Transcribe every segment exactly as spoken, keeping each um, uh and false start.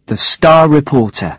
The Star Reporter.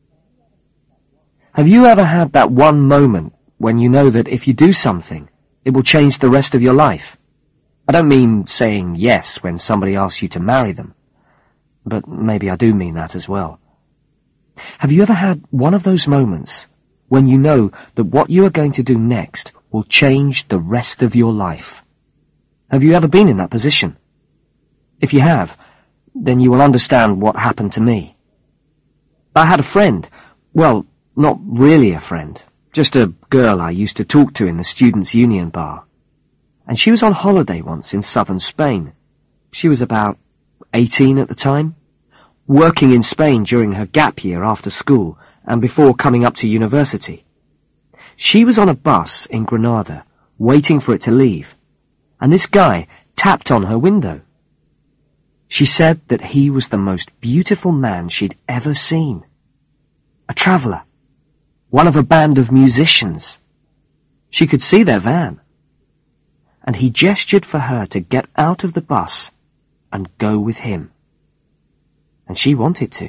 Have you ever had that one moment when you know that if you do something, it will change the rest of your life? I don't mean saying yes when somebody asks you to marry them, but maybe I do mean that as well. Have you ever had one of those moments when you know that what you are going to do next will change the rest of your life? Have you ever been in that position? If you have, then you will understand what happened to me. I had a friend, well, not really a friend, just a girl I used to talk to in the Students' Union bar. And she was on holiday once in southern Spain. She was about eighteen at the time, working in Spain during her gap year after school and before coming up to university. She was on a bus in Granada, waiting for it to leave, and this guy tapped on her window. She said that he was the most beautiful man she'd ever seen. A traveller, one of a band of musicians. She could see their van. And he gestured for her to get out of the bus and go with him. And she wanted to.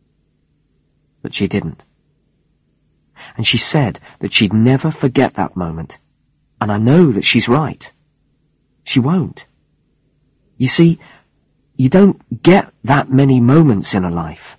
But she didn't. And she said that she'd never forget that moment. And I know that she's right. She won't. You see, you don't get that many moments in a life.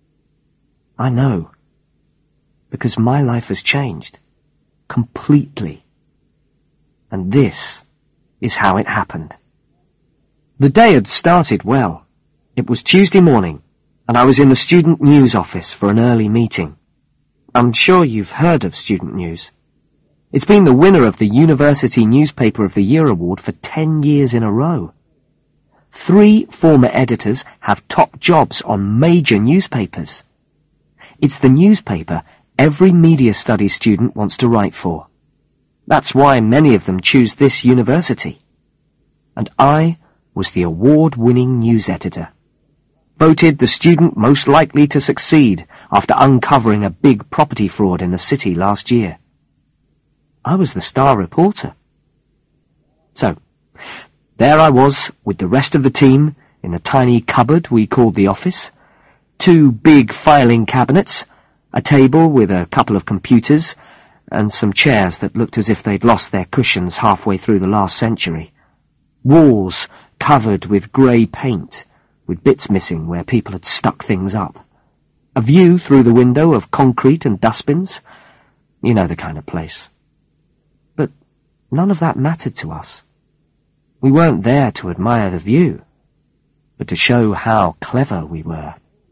I know. Because my life has changed. Completely. And this is how it happened. The day had started well. It was Tuesday morning, and I was in the student news office for an early meeting. I'm sure you've heard of Student News. It's been the winner of the University Newspaper of the Year award for ten years in a row. Three former editors have top jobs on major newspapers. It's the newspaper every media studies student wants to write for. That's why many of them choose this university. And I was the award-winning news editor, voted the student most likely to succeed after uncovering a big property fraud in the city last year. I was the Star Reporter. So, there I was with the rest of the team in the tiny cupboard we called the office, two big filing cabinets, a table with a couple of computers, and some chairs that looked as if they'd lost their cushions halfway through the last century. Walls covered with grey paint, with bits missing where people had stuck things up. A view through the window of concrete and dustbins. You know the kind of place. But none of that mattered to us. We weren't there to admire the view, but to show how clever we were.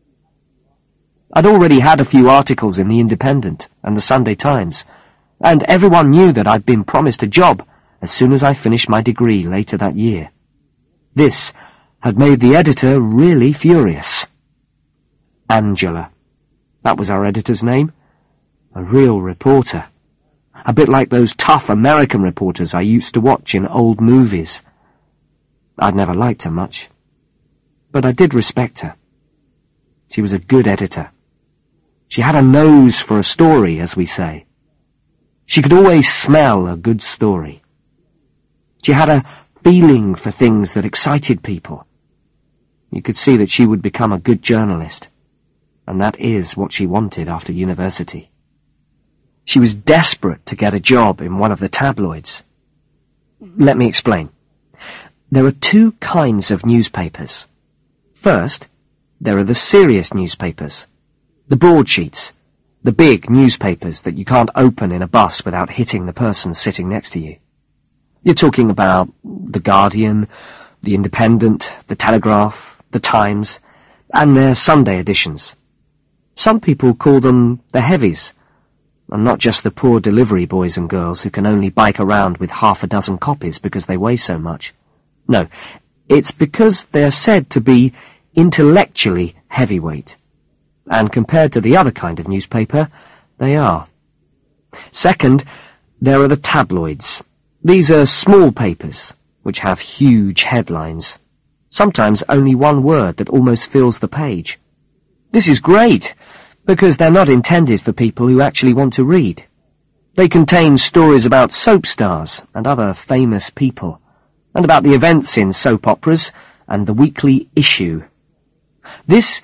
I'd already had a few articles in the Independent and the Sunday Times, and everyone knew that I'd been promised a job as soon as I finished my degree later that year. This had made the editor really furious. Angela. That was our editor's name. A real reporter. A bit like those tough American reporters I used to watch in old movies. I'd never liked her much, but I did respect her. She was a good editor. She had a nose for a story, as we say. She could always smell a good story. She had a feeling for things that excited people. You could see that she would become a good journalist, and that is what she wanted after university. She was desperate to get a job in one of the tabloids. Let me explain. There are two kinds of newspapers. First, there are the serious newspapers, the broadsheets, the big newspapers that you can't open in a bus without hitting the person sitting next to you. You're talking about The Guardian, The Independent, The Telegraph, The Times, and their Sunday editions. Some people call them the heavies, and not just the poor delivery boys and girls who can only bike around with half a dozen copies because they weigh so much. No, it's because they're said to be intellectually heavyweight, and compared to the other kind of newspaper, they are. Second, there are the tabloids. These are small papers, which have huge headlines, sometimes only one word that almost fills the page. This is great, because they're not intended for people who actually want to read. They contain stories about soap stars and other famous people, and about the events in soap operas and the weekly issue. This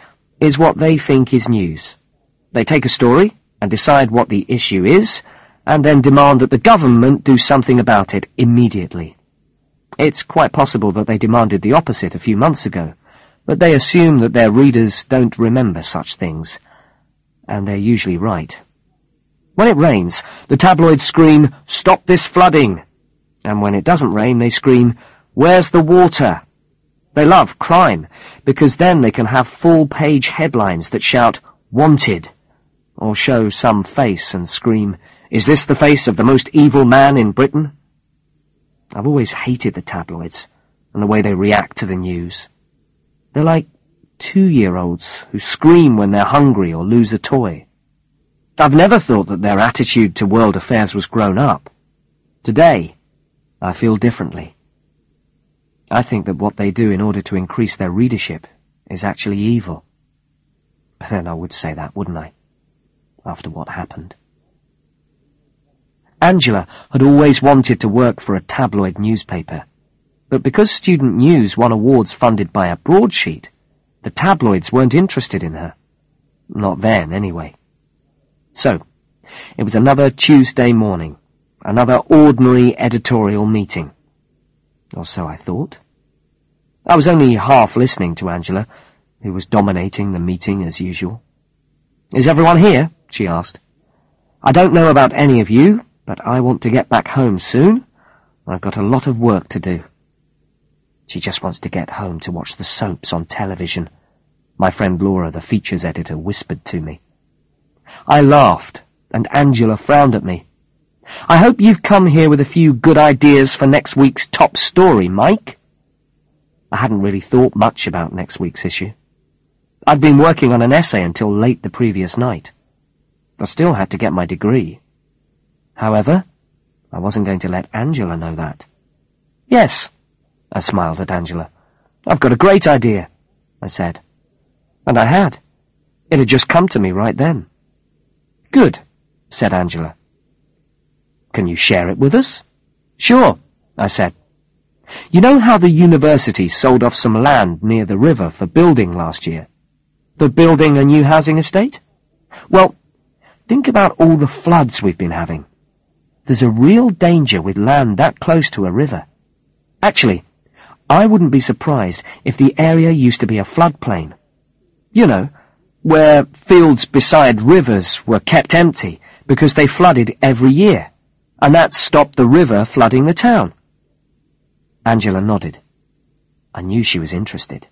is what they think is news. They take a story and decide what the issue is, and then demand that the government do something about it immediately. It's quite possible that they demanded the opposite a few months ago, but they assume that their readers don't remember such things, and they're usually right. When it rains, the tabloids scream, "Stop this flooding!" And when it doesn't rain, they scream, "Where's the water?" They love crime, because then they can have full-page headlines that shout, "Wanted," or show some face and scream, "Is this the face of the most evil man in Britain?" I've always hated the tabloids and the way they react to the news. They're like two-year-olds who scream when they're hungry or lose a toy. I've never thought that their attitude to world affairs was grown up. Today, I feel differently. I think that what they do in order to increase their readership is actually evil. But then I would say that, wouldn't I? After what happened. Angela had always wanted to work for a tabloid newspaper, but because Student News won awards funded by a broadsheet, the tabloids weren't interested in her. Not then, anyway. So, it was another Tuesday morning, another ordinary editorial meeting. Or so I thought. I was only half listening to Angela, who was dominating the meeting as usual. "Is everyone here?" she asked. "I don't know about any of you, but I want to get back home soon. I've got a lot of work to do." She just wants to get home to watch the soaps on television, my friend Laura, the features editor, whispered to me. I laughed, and Angela frowned at me. "I hope you've come here with a few good ideas for next week's top story, Mike." I hadn't really thought much about next week's issue. I'd been working on an essay until late the previous night. I still had to get my degree. However, I wasn't going to let Angela know that. "Yes," I smiled at Angela. "I've got a great idea," I said. And I had. It had just come to me right then. "Good," said Angela. "Can you share it with us?" "Sure," I said. "You know how the university sold off some land near the river for building last year? For building a new housing estate? Well, think about all the floods we've been having. There's a real danger with land that close to a river. Actually, I wouldn't be surprised if the area used to be a floodplain. You know, where fields beside rivers were kept empty because they flooded every year, and that stopped the river flooding the town." Angela nodded. I knew she was interested.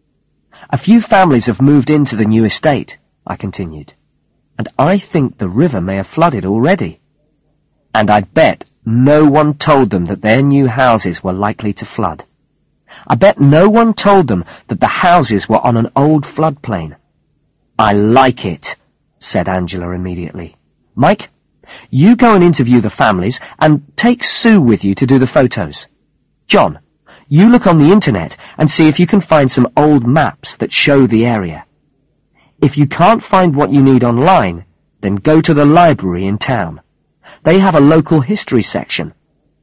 "A few families have moved into the new estate," I continued, "and I think the river may have flooded already. And I'd bet no one told them that their new houses were likely to flood. I bet no one told them that the houses were on an old floodplain." "I like it," said Angela immediately. "Mike, you go and interview the families and take Sue with you to do the photos. John, you look on the internet and see if you can find some old maps that show the area. If you can't find what you need online, then go to the library in town. They have a local history section.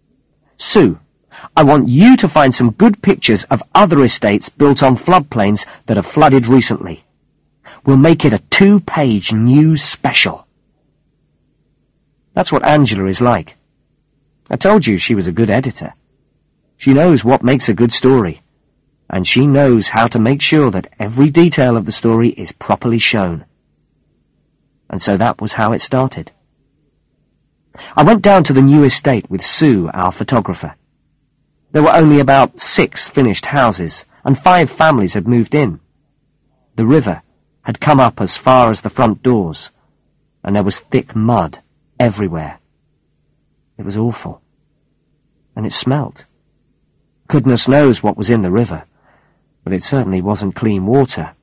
Sue, I want you to find some good pictures of other estates built on floodplains that have flooded recently. We'll make it a two-page news special." That's what Angela is like. I told you she was a good editor. She knows what makes a good story, and she knows how to make sure that every detail of the story is properly shown. And so that was how it started. I went down to the new estate with Sue, our photographer. There were only about six finished houses, and five families had moved in. The river had come up as far as the front doors, and there was thick mud everywhere. It was awful. And it smelt. Goodness knows what was in the river, but it certainly wasn't clean water.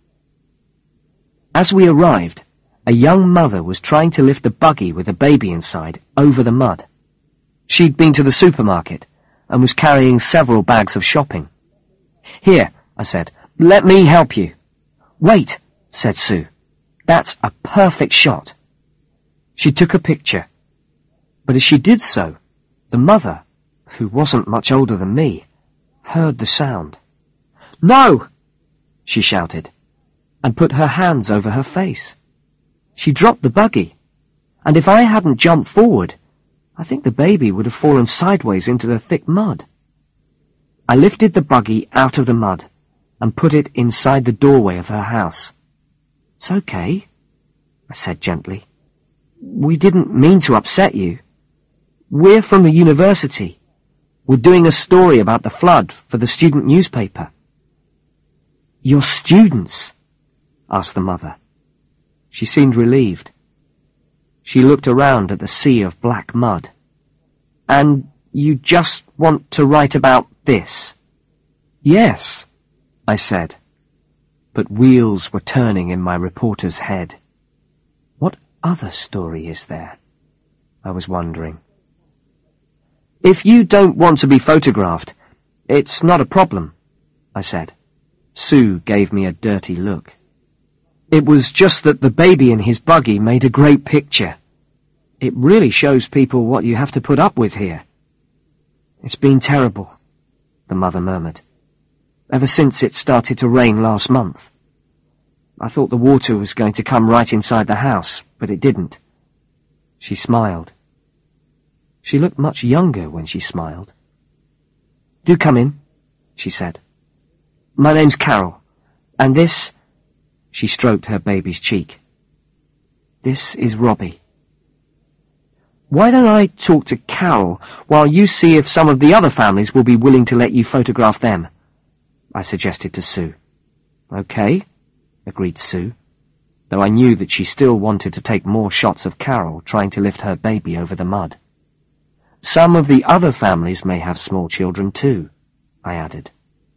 As we arrived, a young mother was trying to lift a buggy with a baby inside over the mud. She'd been to the supermarket and was carrying several bags of shopping. "Here," I said, "let me help you." "Wait," said Sue. "That's a perfect shot." She took a picture. But as she did so, the mother, who wasn't much older than me, heard the sound. "No!" she shouted. and put her hands over her face. She dropped the buggy, and if I hadn't jumped forward, I think the baby would have fallen sideways into the thick mud. I lifted the buggy out of the mud and put it inside the doorway of her house. "It's okay," I said gently. "We didn't mean to upset you. We're from the university. We're doing a story about the flood for the student newspaper." "You're students?" asked the mother. She seemed relieved. She looked around at the sea of black mud. "And you just want to write about this?" "Yes," I said. But wheels were turning in my reporter's head. What other story is there? I was wondering. "If you don't want to be photographed, it's not a problem," I said. Sue gave me a dirty look. "It was just that the baby in his buggy made a great picture. It really shows people what you have to put up with here." "It's been terrible," the mother murmured, "ever since it started to rain last month. I thought the water was going to come right inside the house, but it didn't." She smiled. She looked much younger when she smiled. "Do come in," she said. "My name's Carol, and this—" She stroked her baby's cheek. "This is Robbie." "Why don't I talk to Carol while you see if some of the other families will be willing to let you photograph them?" I suggested to Sue. "Okay," agreed Sue, though I knew that she still wanted to take more shots of Carol trying to lift her baby over the mud. "Some of the other families may have small children too," I added.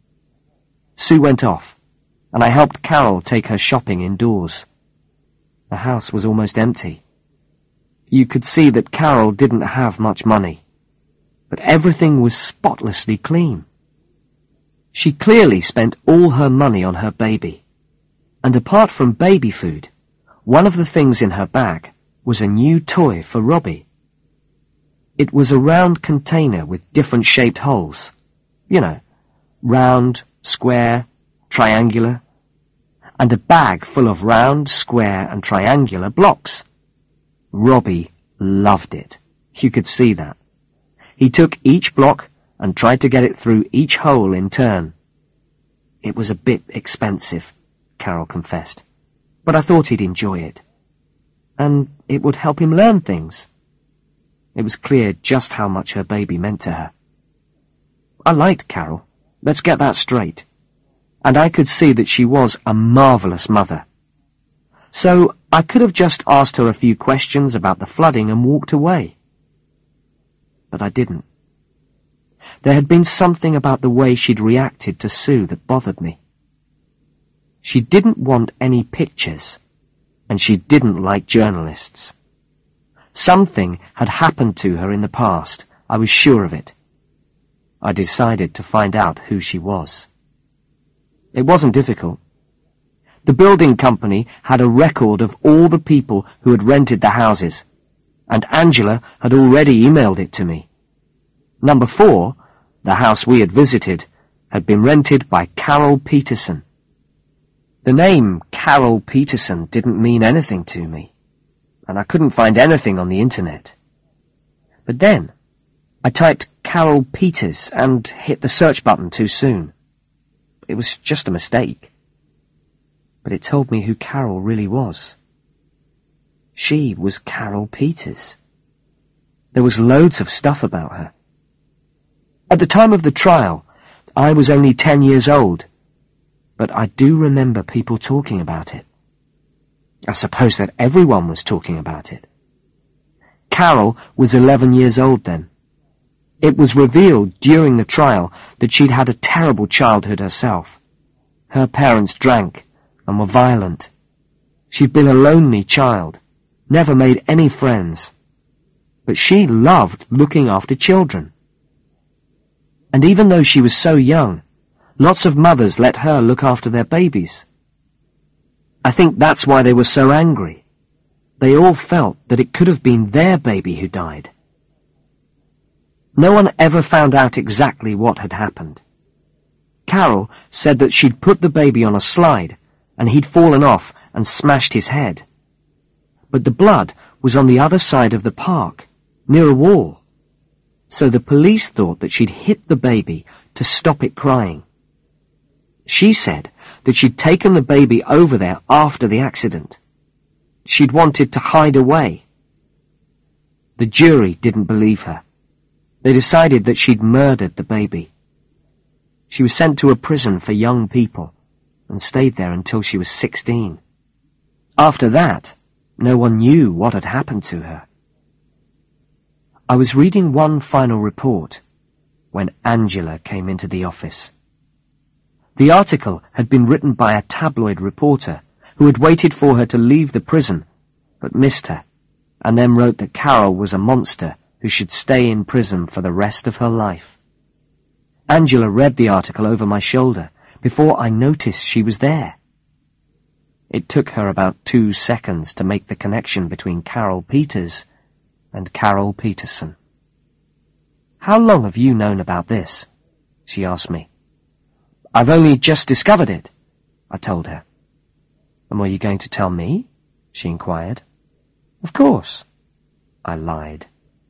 Sue went off, and I helped Carol take her shopping indoors. The house was almost empty. You could see that Carol didn't have much money, but everything was spotlessly clean. She clearly spent all her money on her baby, and apart from baby food, one of the things in her bag was a new toy for Robbie. It was a round container with different shaped holes. You know, round, square, triangular, and a bag full of round, square, and triangular blocks. Robbie loved it. You could see that. He took each block and tried to get it through each hole in turn. "It was a bit expensive," Carol confessed, "but I thought he'd enjoy it. And it would help him learn things." It was clear just how much her baby meant to her. I liked Carol, let's get that straight, and I could see that she was a marvellous mother. So I could have just asked her a few questions about the flooding and walked away. But I didn't. There had been something about the way she'd reacted to Sue that bothered me. She didn't want any pictures, and she didn't like journalists. Something had happened to her in the past, I was sure of it. I decided to find out who she was. It wasn't difficult. The building company had a record of all the people who had rented the houses, and Angela had already emailed it to me. Number four, the house we had visited, had been rented by Carol Peterson. The name Carol Peterson didn't mean anything to me, and I couldn't find anything on the internet. But then, I typed Carol Peters and hit the search button too soon. It was just a mistake. But it told me who Carol really was. She was Carol Peters. There was loads of stuff about her. At the time of the trial, I was only ten years old, but I do remember people talking about it. I suppose that everyone was talking about it. Carol was eleven years old then. It was revealed during the trial that she'd had a terrible childhood herself. Her parents drank and were violent. She'd been a lonely child, never made any friends. But she loved looking after children. And even though she was so young, lots of mothers let her look after their babies. I think that's why they were so angry. They all felt that it could have been their baby who died. No one ever found out exactly what had happened. Carol said that she'd put the baby on a slide and he'd fallen off and smashed his head. But the blood was on the other side of the park, near a wall. So the police thought that she'd hit the baby to stop it crying. She said that she'd taken the baby over there after the accident. She'd wanted to hide away. The jury didn't believe her. They decided that she'd murdered the baby. She was sent to a prison for young people and stayed there until she was sixteen. After that, no one knew what had happened to her. I was reading one final report when Angela came into the office. The article had been written by a tabloid reporter who had waited for her to leave the prison, but missed her, and then wrote that Carol was a monster who should stay in prison for the rest of her life. Angela read the article over my shoulder before I noticed she was there. It took her about two seconds to make the connection between Carol Peters and Carol Peterson. "How long have you known about this?" she asked me. "I've only just discovered it," I told her. "And were you going to tell me?" she inquired. "Of course," I lied.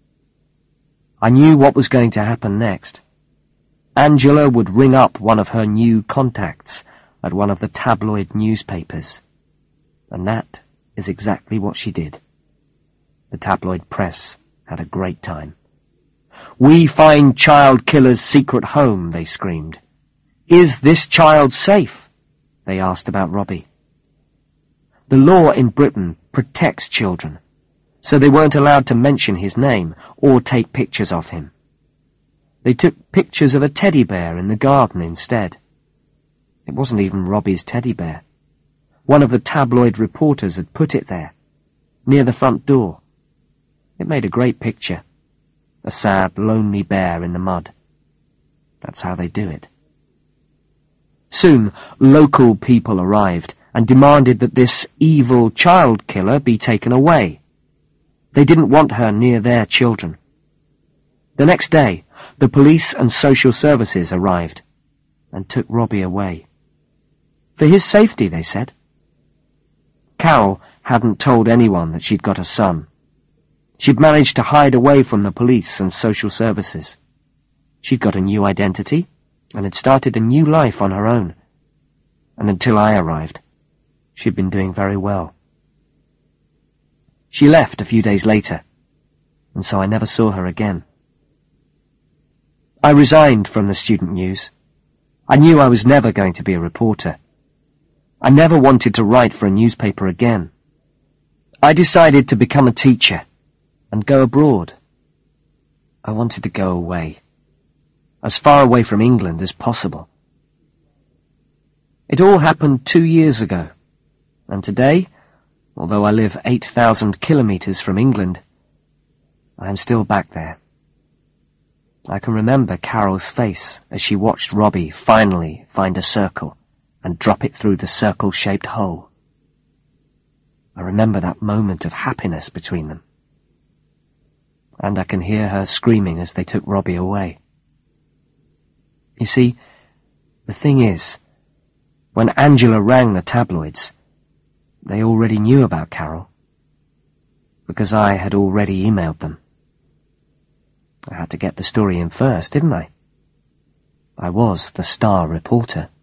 I knew what was going to happen next. Angela would ring up one of her new contacts at one of the tabloid newspapers. And that is exactly what she did. The tabloid press had a great time. "We find child killer's secret home," they screamed. "Is this child safe?" they asked about Robbie. The law in Britain protects children, so they weren't allowed to mention his name or take pictures of him. They took pictures of a teddy bear in the garden instead. It wasn't even Robbie's teddy bear. One of the tabloid reporters had put it there, near the front door. It made a great picture. A sad, lonely bear in the mud. That's how they do it. Soon, local people arrived and demanded that this evil child killer be taken away. They didn't want her near their children. The next day, the police and social services arrived and took Robbie away. For his safety, they said. Carol hadn't told anyone that she'd got a son. She'd managed to hide away from the police and social services. She'd got a new identity and had started a new life on her own. And until I arrived, she'd been doing very well. She left a few days later, and so I never saw her again. I resigned from the student news. I knew I was never going to be a reporter. I never wanted to write for a newspaper again. I decided to become a teacher and go abroad. I wanted to go away, as far away from England as possible. It all happened two years ago, and today, although I live eight thousand kilometres from England, I am still back there. I can remember Carol's face as she watched Robbie finally find a circle and drop it through the circle-shaped hole. I remember that moment of happiness between them. And I can hear her screaming as they took Robbie away. You see, the thing is, when Angela rang the tabloids, they already knew about Carol, because I had already emailed them. I had to get the story in first, didn't I? I was the star reporter.